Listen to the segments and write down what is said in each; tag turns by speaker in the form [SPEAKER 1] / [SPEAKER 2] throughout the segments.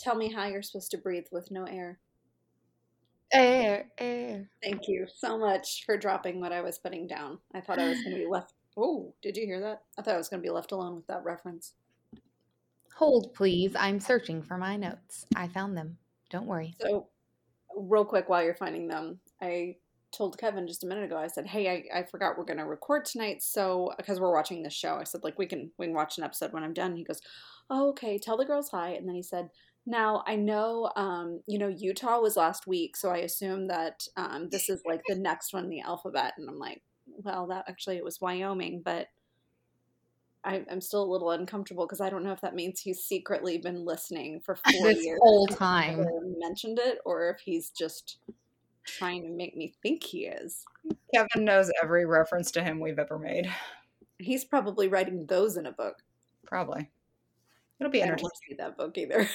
[SPEAKER 1] tell me how you're supposed to breathe with no air.
[SPEAKER 2] Air, air.
[SPEAKER 1] Thank you so much for dropping what I was putting down. I thought I was going to be left. Oh, did you hear that? I thought I was going to be left alone with that reference.
[SPEAKER 2] Hold, please. I'm searching for my notes. I found them. Don't worry.
[SPEAKER 1] So, real quick, while you're finding them, I told Kevin just a minute ago. I said, "Hey, I forgot we're going to record tonight, so because we're watching this show." I said, "Like we can watch an episode when I'm done." He goes, "Oh, okay. Tell the girls hi." And then he said, "Now I know, Utah was last week, so I assume that this is like the next one in the alphabet." And I'm like, "Well, that actually it was Wyoming, but." I'm still a little uncomfortable because I don't know if that means he's secretly been listening for 4
[SPEAKER 2] This
[SPEAKER 1] years
[SPEAKER 2] whole
[SPEAKER 1] and
[SPEAKER 2] time.
[SPEAKER 1] never mentioned it, or if he's just trying to make me think he is.
[SPEAKER 3] Kevin knows every reference to him we've ever made.
[SPEAKER 1] He's probably writing those in a book.
[SPEAKER 3] Probably. It'll be
[SPEAKER 1] I don't
[SPEAKER 3] entertaining.
[SPEAKER 1] want to see that book either.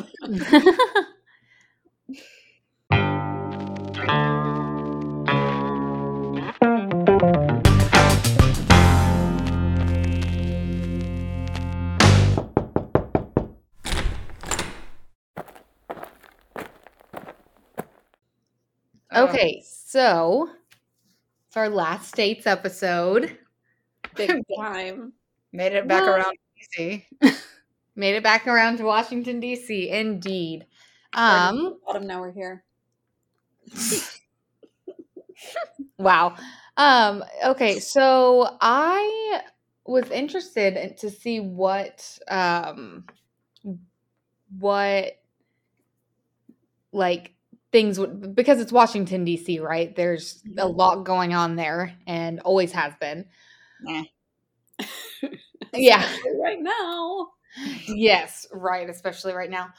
[SPEAKER 2] Okay, so it's our last states episode.
[SPEAKER 1] Big time.
[SPEAKER 3] Made it back around to DC.
[SPEAKER 2] Made it back around to Washington, D.C. Indeed.
[SPEAKER 1] Bottom, now we're here.
[SPEAKER 2] Wow. Okay, so I was interested to see what like things would, because it's Washington D.C., right? There's a lot going on there and always has been. Yeah.
[SPEAKER 1] Right now.
[SPEAKER 2] Yes, right, especially right now.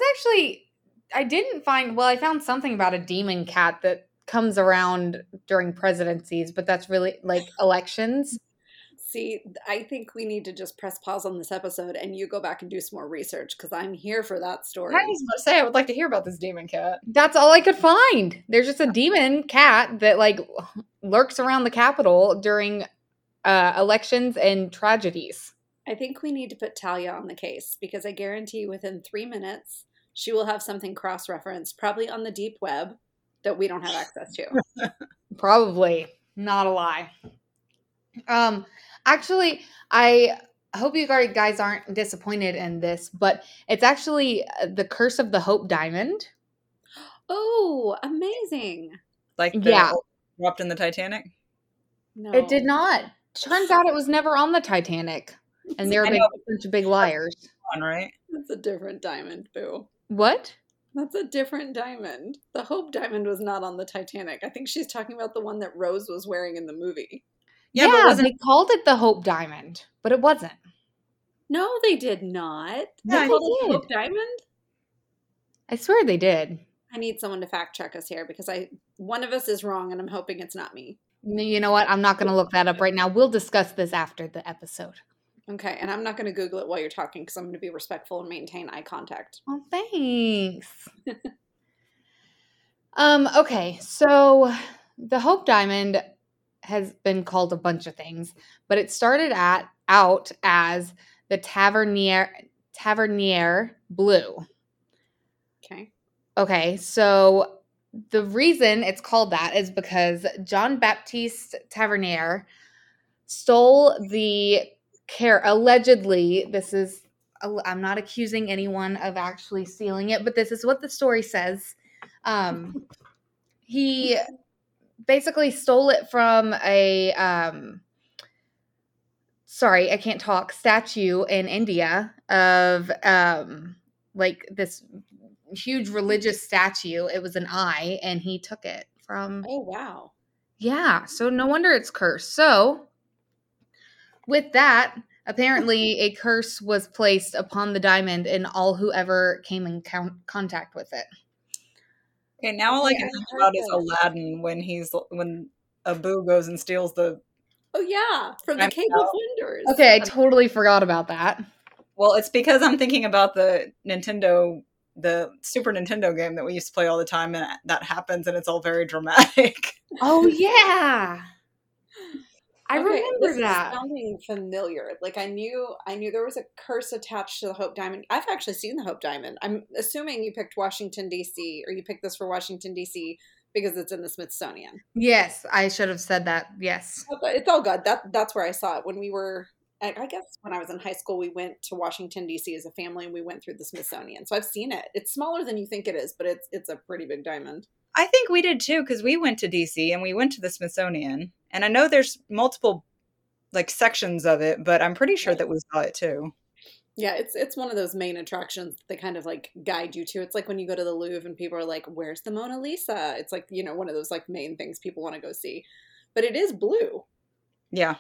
[SPEAKER 2] I found something about a demon cat that comes around during presidencies, but that's really like elections.
[SPEAKER 1] See, I think we need to just press pause on this episode and you go back and do some more research because I'm here for that story.
[SPEAKER 3] I was about to say, I would like to hear about this demon cat.
[SPEAKER 2] That's all I could find. There's just a demon cat that like lurks around the Capitol during elections and tragedies.
[SPEAKER 1] I think we need to put Talia on the case because I guarantee within 3 minutes she will have something cross-referenced, probably on the deep web, that we don't have access to.
[SPEAKER 2] Probably. Not a lie. Actually, I hope you guys aren't disappointed in this, but it's actually the Curse of the Hope Diamond.
[SPEAKER 1] Oh, amazing.
[SPEAKER 3] Like the dropped in the Titanic?
[SPEAKER 1] No.
[SPEAKER 2] It did not. Turns out it was never on the Titanic. And they're a bunch of big liars.
[SPEAKER 3] Right?
[SPEAKER 1] That's a different diamond, boo.
[SPEAKER 2] What?
[SPEAKER 1] That's a different diamond. The Hope Diamond was not on the Titanic. I think she's talking about the one that Rose was wearing in the movie.
[SPEAKER 2] Yeah, but they called it the Hope Diamond, but it wasn't.
[SPEAKER 1] No, they did not.
[SPEAKER 2] Yeah,
[SPEAKER 1] they called it the Hope Diamond?
[SPEAKER 2] I swear they did.
[SPEAKER 1] I need someone to fact check us here because one of us is wrong and I'm hoping it's not me.
[SPEAKER 2] You know what? I'm not going to look that up right now. We'll discuss this after the episode.
[SPEAKER 1] Okay, and I'm not going to Google it while you're talking because I'm going to be respectful and maintain eye contact.
[SPEAKER 2] Oh, thanks. Okay, so the Hope Diamond has been called a bunch of things, but it started out as the Tavernier Blue. Okay, so the reason it's called that is because John Baptiste Tavernier stole the allegedly, I'm not accusing anyone of actually stealing it, but this is what the story says. He basically stole it from a statue in India of like this huge religious statue. It was an eye, and he took it from.
[SPEAKER 1] Oh, wow.
[SPEAKER 2] Yeah, so no wonder it's cursed. So with that, apparently a curse was placed upon the diamond and all who ever came in contact with it.
[SPEAKER 3] Okay, now all I can think about is Aladdin when Abu goes and steals the...
[SPEAKER 1] Oh, yeah, from the Cave of Wonders.
[SPEAKER 2] Okay, I totally forgot about that.
[SPEAKER 3] Well, it's because I'm thinking about the Super Nintendo game that we used to play all the time, and that happens, and it's all very dramatic.
[SPEAKER 2] Oh, yeah! I
[SPEAKER 1] Okay, this
[SPEAKER 2] remember
[SPEAKER 1] is
[SPEAKER 2] that.
[SPEAKER 1] sounding familiar. Like I knew there was a curse attached to the Hope Diamond. I've actually seen the Hope Diamond. I'm assuming you picked Washington D.C. or you picked this for Washington D.C. because it's in the Smithsonian.
[SPEAKER 2] Yes, I should have said that. Yes.
[SPEAKER 1] Okay, it's all good. That's where I saw it when we were. I guess when I was in high school, we went to Washington D.C. as a family, and we went through the Smithsonian. So I've seen it. It's smaller than you think it is, but it's a pretty big diamond.
[SPEAKER 3] I think we did too, because we went to DC and we went to the Smithsonian. And I know there's multiple like sections of it, but I'm pretty sure that we saw it too.
[SPEAKER 1] Yeah, it's one of those main attractions they kind of like guide you to. It's like when you go to the Louvre and people are like, "Where's the Mona Lisa?" It's like, one of those like main things people want to go see. But it is blue.
[SPEAKER 3] Yeah.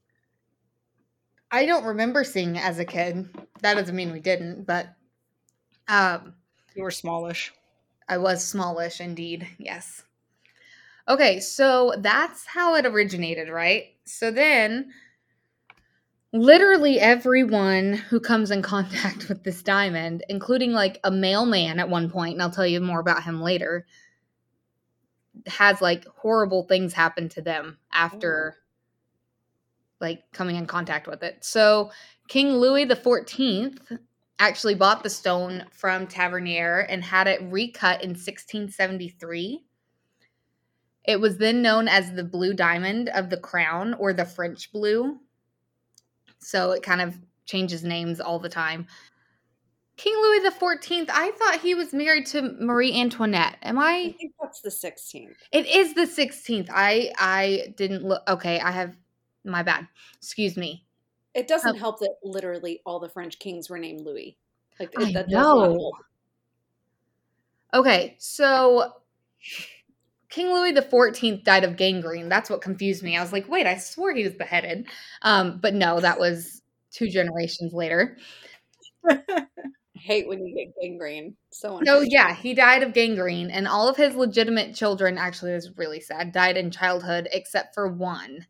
[SPEAKER 2] I don't remember seeing it as a kid. That doesn't mean we didn't, but um
[SPEAKER 3] You were smallish.
[SPEAKER 2] I was smallish indeed. Yes. Okay, so that's how it originated, right? So then literally everyone who comes in contact with this diamond, including like a mailman at one point, and I'll tell you more about him later, has like horrible things happen to them after like coming in contact with it. So King Louis XIV actually bought the stone from Tavernier and had it recut in 1673. It was then known as the blue diamond of the crown, or the French blue. So it kind of changes names all the time. King Louis XIV, I thought he was married to Marie Antoinette. Am
[SPEAKER 1] I
[SPEAKER 2] I?
[SPEAKER 1] think that's the 16th.
[SPEAKER 2] It is the 16th. I didn't look. Okay, I have my bad. Excuse me.
[SPEAKER 1] It doesn't help that literally all the French kings were named Louis. Like
[SPEAKER 2] I
[SPEAKER 1] that does not help.
[SPEAKER 2] Okay, so King Louis XIV died of gangrene. That's what confused me. I was like, wait, I swore he was beheaded. But no, that was 2 generations later.
[SPEAKER 1] I hate when you get gangrene. So
[SPEAKER 2] yeah, he died of gangrene, and all of his legitimate children, actually, was really sad, died in childhood except for one.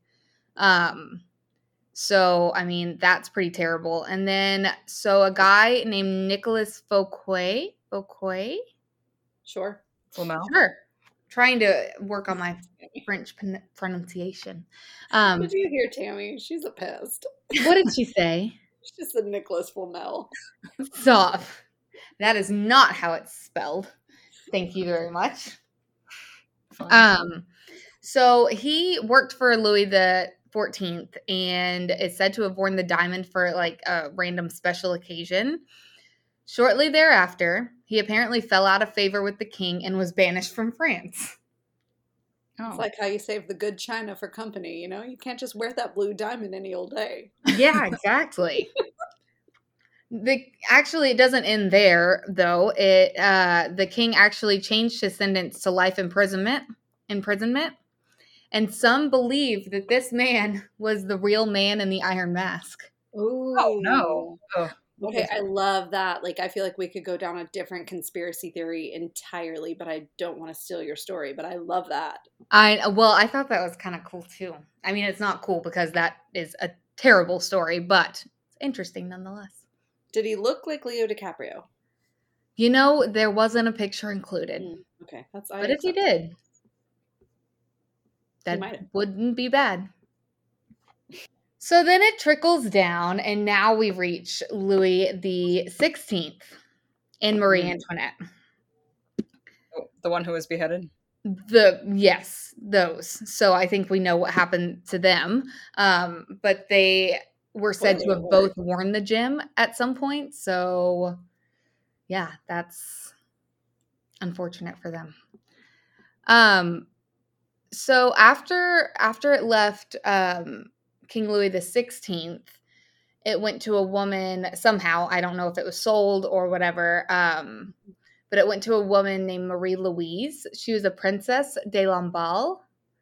[SPEAKER 2] So I mean, that's pretty terrible. And then, so a guy named Nicolas Fouquet.
[SPEAKER 1] Sure.
[SPEAKER 2] Sure. Trying to work on my French pronunciation.
[SPEAKER 1] Did you hear Tammy? She's a pest.
[SPEAKER 2] What did she say?
[SPEAKER 1] She said Nicholas Flamel.
[SPEAKER 2] Stop. That is not how it's spelled. Thank you very much. So he worked for Louis the 14th and is said to have worn the diamond for like a random special occasion. Shortly thereafter, he apparently fell out of favor with the king and was banished from France.
[SPEAKER 1] It's like how you save the good china for company, You can't just wear that blue diamond any old day.
[SPEAKER 2] Yeah, exactly. Actually, it doesn't end there, though. The king actually changed his sentence to life imprisonment, and some believe that this man was the real man in the Iron Mask.
[SPEAKER 1] Ooh.
[SPEAKER 3] Oh no. Oh.
[SPEAKER 1] Okay, I love that. Like, I feel like we could go down a different conspiracy theory entirely, but I don't want to steal your story, but I love that.
[SPEAKER 2] I thought that was kind of cool, too. I mean, it's not cool because that is a terrible story, but it's interesting nonetheless.
[SPEAKER 1] Did he look like Leo DiCaprio?
[SPEAKER 2] There wasn't a picture included.
[SPEAKER 1] Okay.
[SPEAKER 2] But if he did, that wouldn't be bad. So then it trickles down, and now we reach Louis the 16th and Marie Antoinette.
[SPEAKER 3] The one who was beheaded?
[SPEAKER 2] Yes, those. So I think we know what happened to them. But they were said to have both worn the gem at some point. So yeah, that's unfortunate for them. So after it left King Louis the 16th, it went to a woman somehow. I don't know if it was sold or whatever. But it went to a woman named Marie Louise. She was a princess de Lamballe.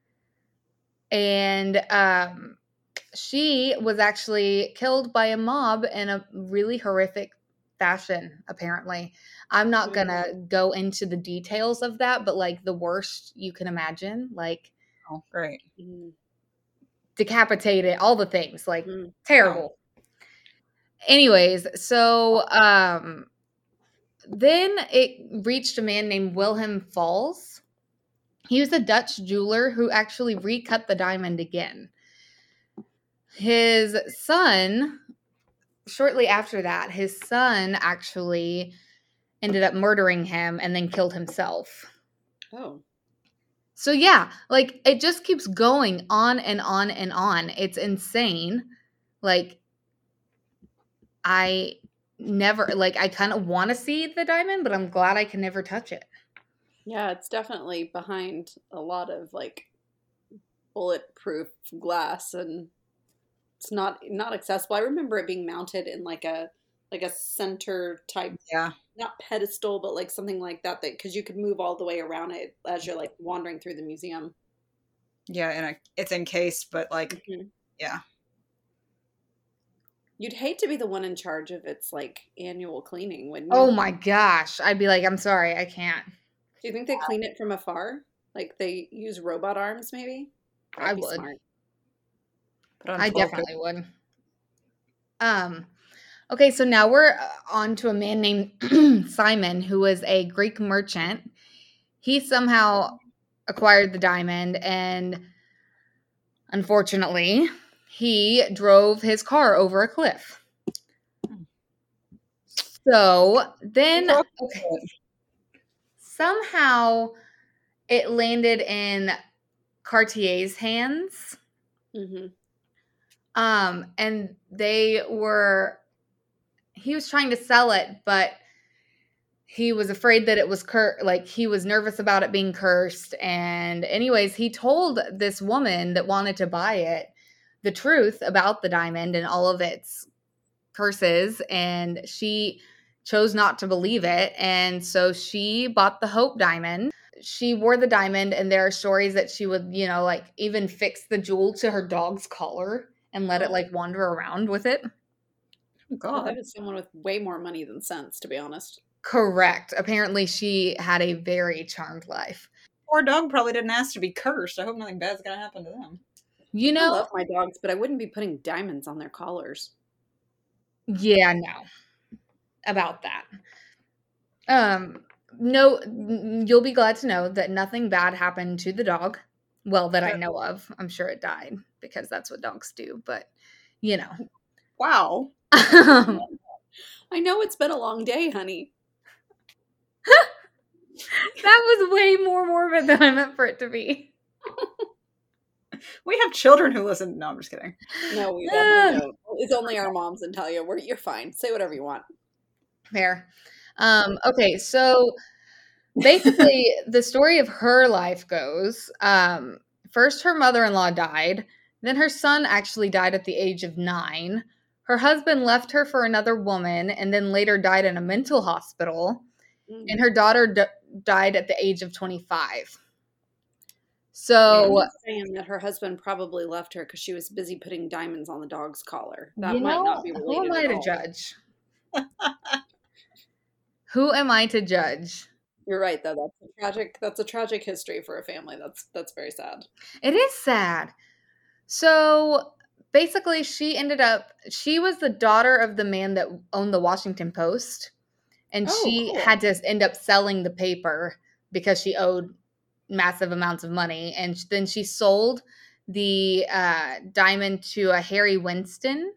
[SPEAKER 2] And she was actually killed by a mob in a really horrific fashion, apparently. I'm not going to go into the details of that, but like the worst you can imagine. Like,
[SPEAKER 3] oh, great.
[SPEAKER 2] Decapitated, all the things. Like, terrible. Anyways, so then it reached a man named Wilhelm Fals. He was a Dutch jeweler who actually recut the diamond again. His son, shortly after that, his son actually ended up murdering him and then killed himself.
[SPEAKER 1] Oh.
[SPEAKER 2] So yeah, like it just keeps going on and on and on. It's insane. Like I I kind of want to see the diamond, but I'm glad I can never touch it.
[SPEAKER 1] Yeah, it's definitely behind a lot of like bulletproof glass, and it's not accessible. I remember it being mounted in like a center type,
[SPEAKER 3] Yeah.
[SPEAKER 1] not pedestal, but like something like that because you could move all the way around it as you're like wandering through the museum.
[SPEAKER 3] Yeah, and it's encased, but like,
[SPEAKER 1] Mm-hmm.
[SPEAKER 3] yeah.
[SPEAKER 1] You'd hate to be the one in charge of its like annual cleaning, wouldn't
[SPEAKER 2] Oh
[SPEAKER 1] you?
[SPEAKER 2] my gosh. I'd be like, I'm sorry, I can't.
[SPEAKER 1] Do you think they clean it from afar? Like they use robot arms, maybe?
[SPEAKER 2] I
[SPEAKER 1] That'd be
[SPEAKER 2] would.
[SPEAKER 1] smart.
[SPEAKER 3] Put on
[SPEAKER 2] I
[SPEAKER 3] 12
[SPEAKER 2] definitely would. Okay, so now we're on to a man named Simon, who was a Greek merchant. He somehow acquired the diamond, and unfortunately, he drove his car over a cliff. So then, okay, somehow it landed in Cartier's hands.
[SPEAKER 1] Mm-hmm.
[SPEAKER 2] And he was trying to sell it, but he was afraid that it was he was nervous about it being cursed. And anyways, he told this woman that wanted to buy it the truth about the diamond and all of its curses, and she chose not to believe it. And so she bought the Hope diamond. She wore the diamond, and there are stories that she would, like even fix the jewel to her dog's collar and let it like wander around with it.
[SPEAKER 3] Oh, God.
[SPEAKER 1] That is someone with way more money than sense, to be honest.
[SPEAKER 2] Correct. Apparently, she had a very charmed life.
[SPEAKER 3] Poor dog probably didn't ask to be cursed. I hope nothing bad's gonna happen to them.
[SPEAKER 1] I love my dogs, but I wouldn't be putting diamonds on their collars.
[SPEAKER 2] Yeah, no. About that. No, you'll be glad to know that nothing bad happened to the dog. Well, that I know of. I'm sure it died because that's what dogs do, but
[SPEAKER 1] Wow. I know it's been a long day, honey.
[SPEAKER 2] That was way more morbid than I meant for it to be.
[SPEAKER 3] We have children who listen. No, I'm just kidding.
[SPEAKER 1] No, we definitely don't. It's only our moms and tell you, you're fine. Say whatever you want.
[SPEAKER 2] Fair. Okay, so basically the story of her life goes, first her mother-in-law died, then her son actually died at the age of 9. Her husband left her for another woman and then later died in a mental hospital. And her daughter died at the age of 25. So
[SPEAKER 1] I'm saying that her husband probably left her because she was busy putting diamonds on the dog's collar. That
[SPEAKER 2] you
[SPEAKER 1] might
[SPEAKER 2] know,
[SPEAKER 1] not be related.
[SPEAKER 2] who am I
[SPEAKER 1] at
[SPEAKER 2] to
[SPEAKER 1] all.
[SPEAKER 2] judge? Who am I to judge?
[SPEAKER 1] You're right, though. That's a tragic history for a family. That's very sad.
[SPEAKER 2] It is sad. So basically, she was the daughter of the man that owned the Washington Post. And she had to end up selling the paper because she owed massive amounts of money. And then she sold the diamond to a Harry Winston.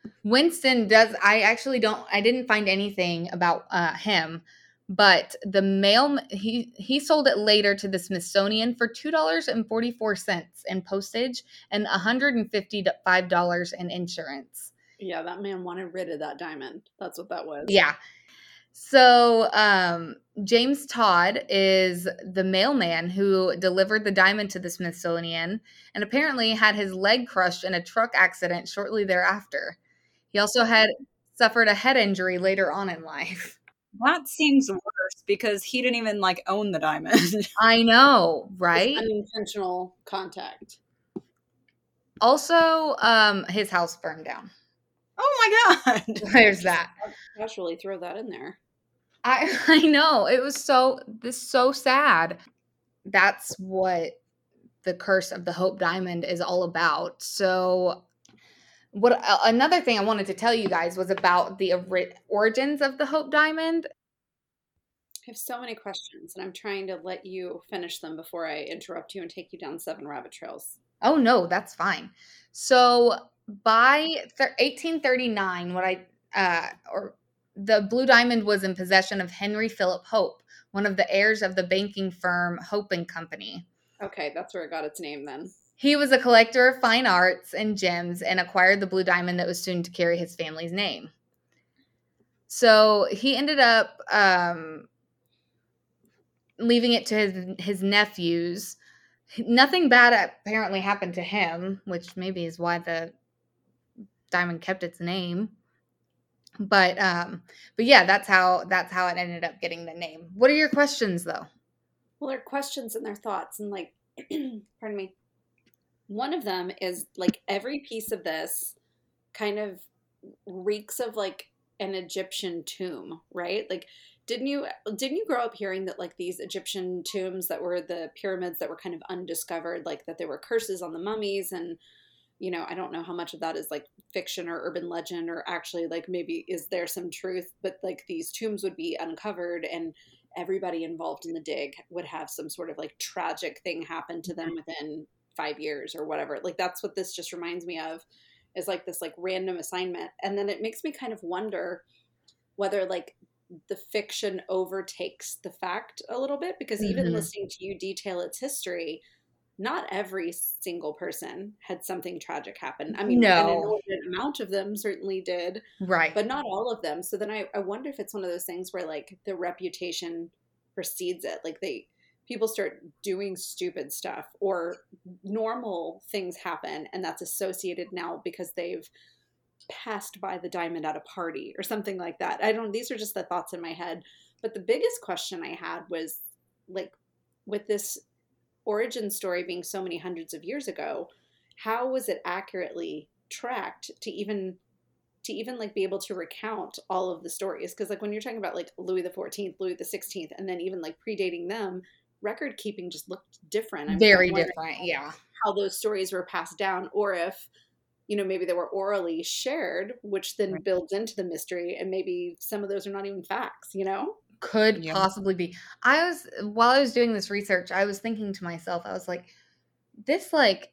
[SPEAKER 2] I didn't find anything about him, but he sold it later to the Smithsonian for $2.44 in postage and $155 in insurance.
[SPEAKER 1] Yeah, that man wanted rid of that diamond. That's what that was.
[SPEAKER 2] Yeah. So James Todd is the mailman who delivered the diamond to the Smithsonian and apparently had his leg crushed in a truck accident shortly thereafter. He also had suffered a head injury later on in life.
[SPEAKER 3] That seems worse because he didn't even own the diamond.
[SPEAKER 2] I know, right?
[SPEAKER 1] Unintentional contact.
[SPEAKER 2] Also, his house burned down.
[SPEAKER 3] Oh my God.
[SPEAKER 2] There's that.
[SPEAKER 1] Casually throw that in there.
[SPEAKER 2] I know. It was so sad. That's what the curse of the Hope Diamond is all about. So another thing I wanted to tell you guys was about the origins of the Hope Diamond.
[SPEAKER 1] I have so many questions, and I'm trying to let you finish them before I interrupt you and take you down 7 rabbit trails.
[SPEAKER 2] Oh no, that's fine. So by 1839, or the Blue Diamond was in possession of Henry Philip Hope, one of the heirs of the banking firm Hope and Company.
[SPEAKER 1] Okay, that's where it got its name then.
[SPEAKER 2] He was a collector of fine arts and gems and acquired the Blue Diamond that was soon to carry his family's name. So he ended up leaving it to his nephews. Nothing bad apparently happened to him, which maybe is why the diamond kept its name. But yeah, that's how it ended up getting the name. What are your questions though?
[SPEAKER 1] Well, their questions and their thoughts, and like, pardon me. One of them is like every piece of this kind of reeks of like an Egyptian tomb, right? Like, didn't you grow up hearing that like these Egyptian tombs that were the pyramids that were kind of undiscovered, like that there were curses on the mummies, and I don't know how much of that is like fiction or urban legend or actually like maybe is there some truth, but like these tombs would be uncovered and everybody involved in the dig would have some sort of like tragic thing happen to them within 5 years or whatever. Like that's what this just reminds me of, is like this like random assignment. And then it makes me kind of wonder whether like the fiction overtakes the fact a little bit, because even listening to you detail its history, not every single person had something tragic happen. I mean, an inordinate amount of them certainly did,
[SPEAKER 2] Right.
[SPEAKER 1] but not all of them. So then I wonder if it's one of those things where like the reputation precedes it. Like people start doing stupid stuff or normal things happen, and that's associated now because they've passed by the diamond at a party or something like that. These are just the thoughts in my head. But the biggest question I had was like, with this origin story being so many hundreds of years ago, how was it accurately tracked to even like be able to recount all of the stories? Because like when you're talking about like Louis the 14th, Louis the 16th, and then even like predating them, record keeping just looked different.
[SPEAKER 2] Very different. Yeah.
[SPEAKER 1] How those stories were passed down, or if maybe they were orally shared, which then builds into the mystery, and maybe some of those are not even facts.
[SPEAKER 2] Could possibly be. While I was doing this research, I was thinking to myself, I was like, this like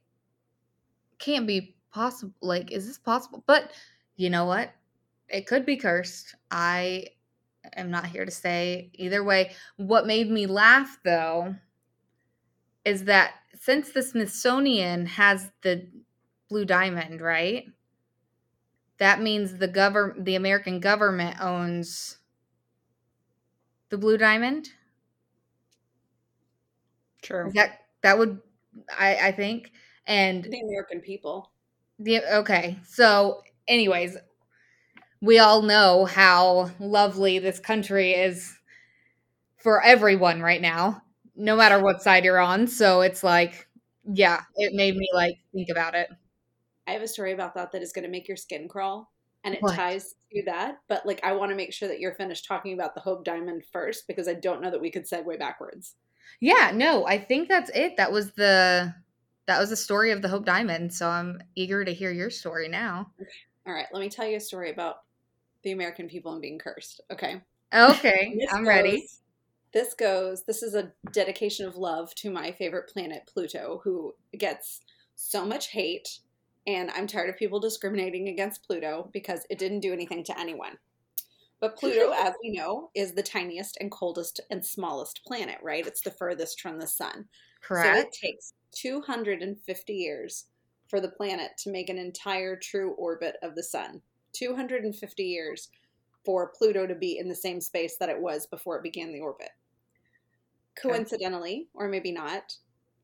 [SPEAKER 2] can't be possible. Like, is this possible? But you know what? It could be cursed. I am not here to say either way. What made me laugh though is that since the Smithsonian has the Blue Diamond, right? That means the American government owns the Blue Diamond.
[SPEAKER 3] True.
[SPEAKER 2] That would, I think, and
[SPEAKER 1] the American people.
[SPEAKER 2] Okay. So, anyways, we all know how lovely this country is for everyone right now, no matter what side you're on. So it's like, yeah, it made me like think about it.
[SPEAKER 1] I have a story about that is going to make your skin crawl, and it
[SPEAKER 2] What?
[SPEAKER 1] ties to that. But like, I want to make sure that you're finished talking about the Hope Diamond first, because I don't know that we could segue backwards.
[SPEAKER 2] Yeah, no, I think that's it. That was the story of the Hope Diamond. So I'm eager to hear your story now.
[SPEAKER 1] Okay. All right, let me tell you a story about the American people and being cursed. Okay.
[SPEAKER 2] Okay, I'm ready.
[SPEAKER 1] This is a dedication of love to my favorite planet, Pluto, who gets so much hate. And I'm tired of people discriminating against Pluto because it didn't do anything to anyone. But Pluto, as we know, is the tiniest and coldest and smallest planet, right? It's the furthest from the sun.
[SPEAKER 2] Correct.
[SPEAKER 1] So it takes 250 years for the planet to make an entire true orbit of the sun. 250 years for Pluto to be in the same space that it was before it began the orbit. Coincidentally, or maybe not,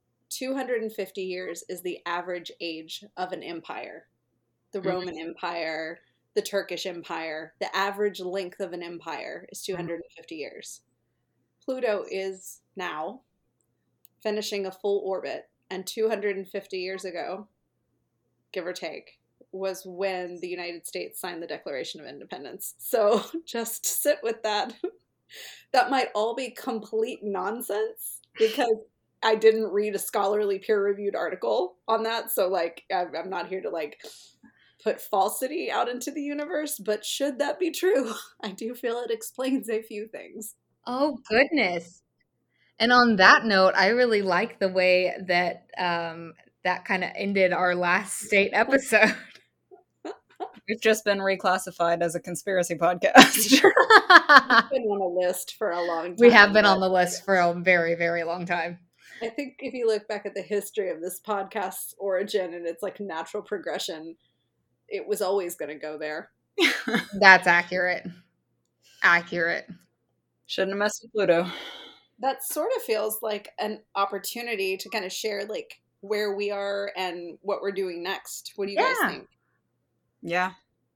[SPEAKER 1] 250 years is the average age of an empire. The Roman Empire, the Turkish Empire, the average length of an empire is 250 years. Pluto is now finishing a full orbit, and 250 years ago, give or take, was when the United States signed the Declaration of Independence. So just sit with that. That might all be complete nonsense because I didn't read a scholarly peer-reviewed article on that. So like, I'm not here to like put falsity out into the universe, but should that be true, I do feel it explains a few things.
[SPEAKER 2] Oh, goodness. And on that note, I really like the way that that kind of ended our last state episode.
[SPEAKER 3] We've just been reclassified as a conspiracy podcast.
[SPEAKER 1] We've been on a list for a long time.
[SPEAKER 2] We have been on the list for a very, very long time.
[SPEAKER 1] I think if you look back at the history of this podcast's origin and its like natural progression, it was always going to go there.
[SPEAKER 2] That's accurate. Accurate.
[SPEAKER 3] Shouldn't have messed with Pluto.
[SPEAKER 1] That sort of feels like an opportunity to kind of share like where we are and what we're doing next. What do you guys think?
[SPEAKER 3] Yeah.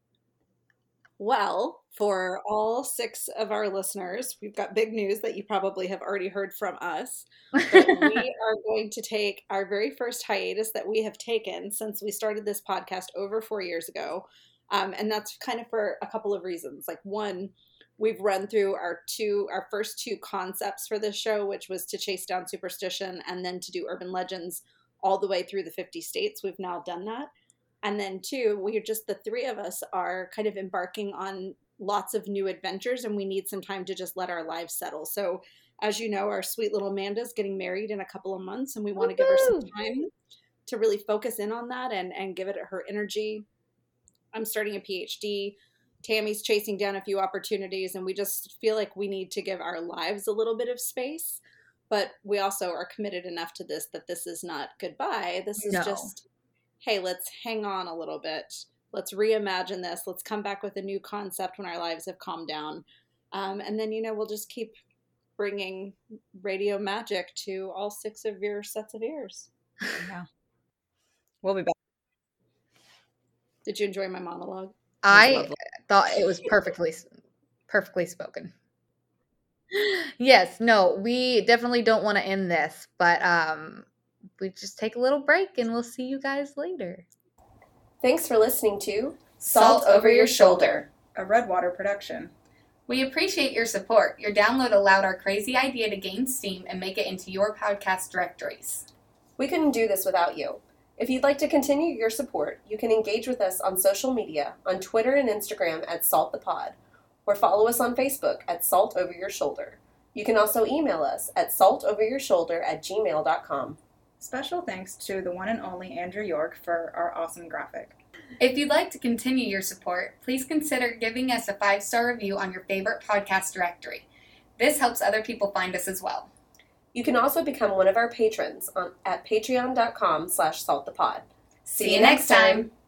[SPEAKER 1] Well, for all 6 of our listeners, we've got big news that you probably have already heard from us. But we are going to take our very first hiatus that we have taken since we started this podcast over 4 years ago. And that's kind of for a couple of reasons. Like, one, we've run through our first 2 concepts for this show, which was to chase down superstition and then to do urban legends all the way through the 50 states. We've now done that. And then 2, the 3 of us are kind of embarking on lots of new adventures, and we need some time to just let our lives settle. So as you know, our sweet little Amanda's getting married in a couple of months, and we want to give her some time to really focus in on that and give it her energy. I'm starting a PhD. Tammy's chasing down a few opportunities, and we just feel like we need to give our lives a little bit of space. But we also are committed enough to this that this is not goodbye. This is just, hey, let's hang on a little bit. Let's reimagine this. Let's come back with a new concept when our lives have calmed down. And then, we'll just keep bringing radio magic to all 6 of your sets of ears.
[SPEAKER 3] Yeah. We'll be back.
[SPEAKER 1] Did you enjoy my monologue?
[SPEAKER 2] I thought it was perfectly spoken. Yes, no, we definitely don't want to end this, but we just take a little break and we'll see you guys later.
[SPEAKER 4] Thanks for listening to Salt Over Your Shoulder,
[SPEAKER 3] a Redwater production.
[SPEAKER 2] We appreciate your support. Your download allowed our crazy idea to gain steam and make it into your podcast directories.
[SPEAKER 4] We couldn't do this without you. If you'd like to continue your support, you can engage with us on social media, on Twitter and Instagram at SaltThePod, or follow us on Facebook at Salt Over Your Shoulder. You can also email us at saltoveryourshoulder@gmail.com.
[SPEAKER 3] Special thanks to the one and only Andrew York for our awesome graphic.
[SPEAKER 2] If you'd like to continue your support, please consider giving us a 5-star review on your favorite podcast directory. This helps other people find us as well.
[SPEAKER 4] You can also become one of our patrons at patreon.com/saltthepod.
[SPEAKER 2] See you next time.